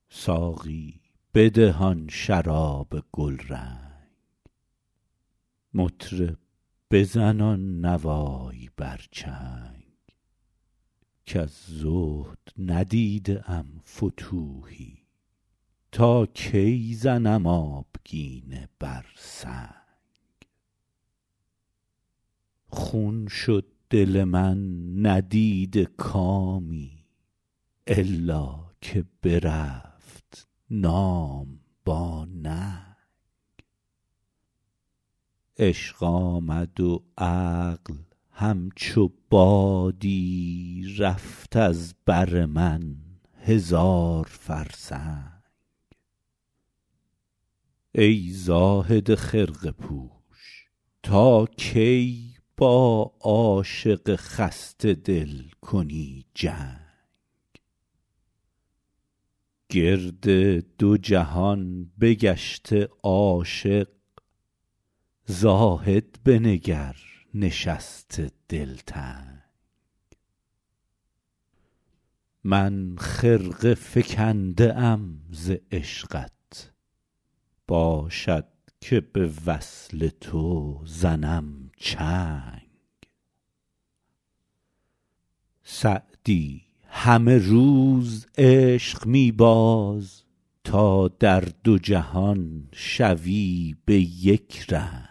ساقی بده آن شراب گلرنگ، مطرب بزن آن نوای بر چنگ، کز زهد ندیده ام فتوحی، تا کی زنم آبگینه بر سنگ. خون شد دل من ندیده کامی، الا که برفت نام با ننگ. عشق آمد و عقل همچو بادی، رفت از بر من هزار فرسنگ. ای زاهد خرقه پوش تا کی با عاشق خسته دل کنی جنگ. گرد دو جهان بگشته عاشق، زاهد بنگر نشسته دلتنگ. من خرقه فکنده ام ز عشقت، باشد که به وصل تو زنم چنگ. سعدی همه روز عشق می باز، تا در دو جهان شوی به یک رنگ.